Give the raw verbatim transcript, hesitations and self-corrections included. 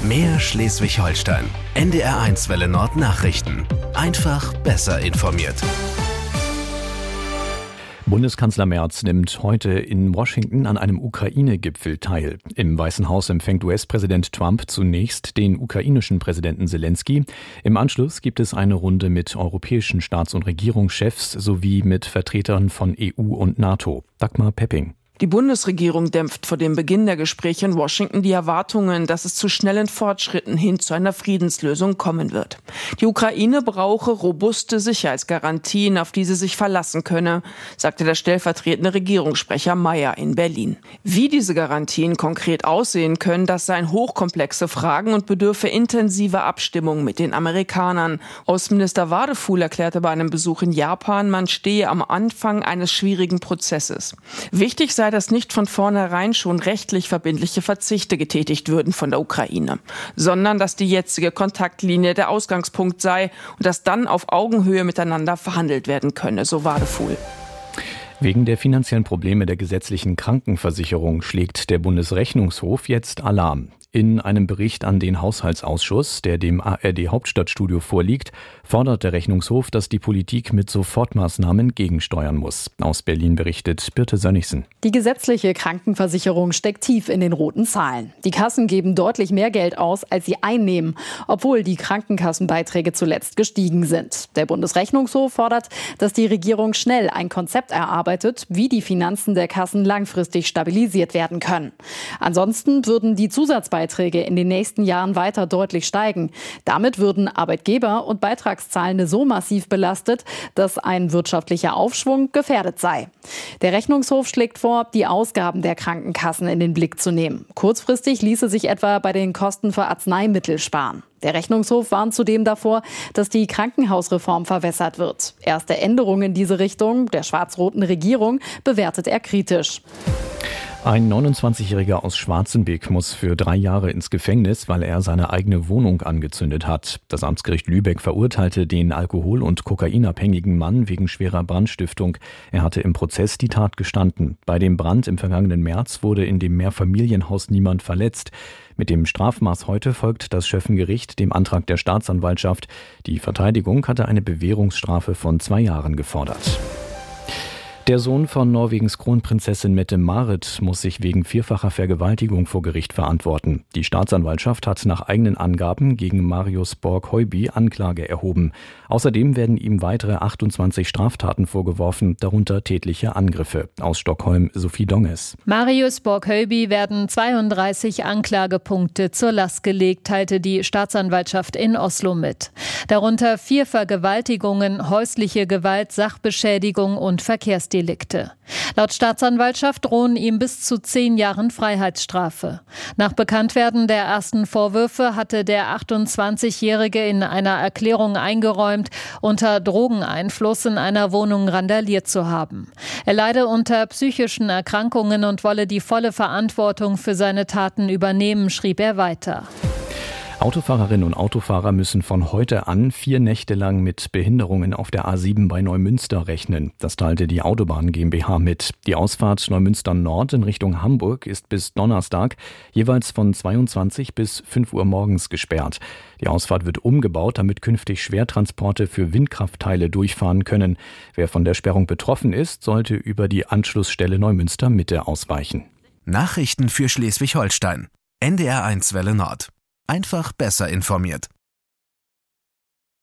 Mehr Schleswig-Holstein. N D R eins Welle Nord Nachrichten. Einfach besser informiert. Bundeskanzler Merz nimmt heute in Washington an einem Ukraine-Gipfel teil. Im Weißen Haus empfängt U S-Präsident Trump zunächst den ukrainischen Präsidenten Selenskyj. Im Anschluss gibt es eine Runde mit europäischen Staats- und Regierungschefs sowie mit Vertretern von E U und NATO. Dagmar Pepping. Die Bundesregierung dämpft vor dem Beginn der Gespräche in Washington die Erwartungen, dass es zu schnellen Fortschritten hin zu einer Friedenslösung kommen wird. Die Ukraine brauche robuste Sicherheitsgarantien, auf die sie sich verlassen könne, sagte der stellvertretende Regierungssprecher Mayer in Berlin. Wie diese Garantien konkret aussehen können, das seien hochkomplexe Fragen und bedürfe intensiver Abstimmung mit den Amerikanern. Außenminister Wadefuhl erklärte bei einem Besuch in Japan, man stehe am Anfang eines schwierigen Prozesses. Wichtig sei, dass nicht von vornherein schon rechtlich verbindliche Verzichte getätigt würden von der Ukraine, sondern dass die jetzige Kontaktlinie der Ausgangspunkt sei und dass dann auf Augenhöhe miteinander verhandelt werden könne, so Wadefuhl. Wegen der finanziellen Probleme der gesetzlichen Krankenversicherung schlägt der Bundesrechnungshof jetzt Alarm. In einem Bericht an den Haushaltsausschuss, der dem A R D-Hauptstadtstudio vorliegt, fordert der Rechnungshof, dass die Politik mit Sofortmaßnahmen gegensteuern muss. Aus Berlin berichtet Birte Sönnigsen. Die gesetzliche Krankenversicherung steckt tief in den roten Zahlen. Die Kassen geben deutlich mehr Geld aus, als sie einnehmen, obwohl die Krankenkassenbeiträge zuletzt gestiegen sind. Der Bundesrechnungshof fordert, dass die Regierung schnell ein Konzept erarbeitet, wie die Finanzen der Kassen langfristig stabilisiert werden können. Ansonsten würden die Zusatzbeiträge Beiträge in den nächsten Jahren weiter deutlich steigen. Damit würden Arbeitgeber und Beitragszahlende so massiv belastet, dass ein wirtschaftlicher Aufschwung gefährdet sei. Der Rechnungshof schlägt vor, die Ausgaben der Krankenkassen in den Blick zu nehmen. Kurzfristig ließe sich etwa bei den Kosten für Arzneimittel sparen. Der Rechnungshof warnt zudem davor, dass die Krankenhausreform verwässert wird. Erste Änderungen in diese Richtung der schwarz-roten Regierung bewertet er kritisch. Ein neunundzwanzigjähriger aus Schwarzenbeck muss für drei Jahre ins Gefängnis, weil er seine eigene Wohnung angezündet hat. Das Amtsgericht Lübeck verurteilte den alkohol- und kokainabhängigen Mann wegen schwerer Brandstiftung. Er hatte im Prozess die Tat gestanden. Bei dem Brand im vergangenen März wurde in dem Mehrfamilienhaus niemand verletzt. Mit dem Strafmaß heute folgt das Schöffengericht dem Antrag der Staatsanwaltschaft. Die Verteidigung hatte eine Bewährungsstrafe von zwei Jahren gefordert. Der Sohn von Norwegens Kronprinzessin Mette-Marit muss sich wegen vierfacher Vergewaltigung vor Gericht verantworten. Die Staatsanwaltschaft hat nach eigenen Angaben gegen Marius Borg-Høiby Anklage erhoben. Außerdem werden ihm weitere achtundzwanzig Straftaten vorgeworfen, darunter tätliche Angriffe. Aus Stockholm Sophie Donges. Marius Borg-Høiby werden zweiunddreißig Anklagepunkte zur Last gelegt, teilte die Staatsanwaltschaft in Oslo mit. Darunter vier Vergewaltigungen, häusliche Gewalt, Sachbeschädigung und Verkehrsdelikte. Delikte. Laut Staatsanwaltschaft drohen ihm bis zu zehn Jahren Freiheitsstrafe. Nach Bekanntwerden der ersten Vorwürfe hatte der achtundzwanzigjährige in einer Erklärung eingeräumt, unter Drogeneinfluss in einer Wohnung randaliert zu haben. Er leide unter psychischen Erkrankungen und wolle die volle Verantwortung für seine Taten übernehmen, schrieb er weiter. Autofahrerinnen und Autofahrer müssen von heute an vier Nächte lang mit Behinderungen auf der A sieben bei Neumünster rechnen. Das teilte die Autobahn GmbH mit. Die Ausfahrt Neumünster Nord in Richtung Hamburg ist bis Donnerstag jeweils von zweiundzwanzig bis fünf Uhr morgens gesperrt. Die Ausfahrt wird umgebaut, damit künftig Schwertransporte für Windkraftteile durchfahren können. Wer von der Sperrung betroffen ist, sollte über die Anschlussstelle Neumünster Mitte ausweichen. Nachrichten für Schleswig-Holstein. N D R eins Welle Nord. Einfach besser informiert.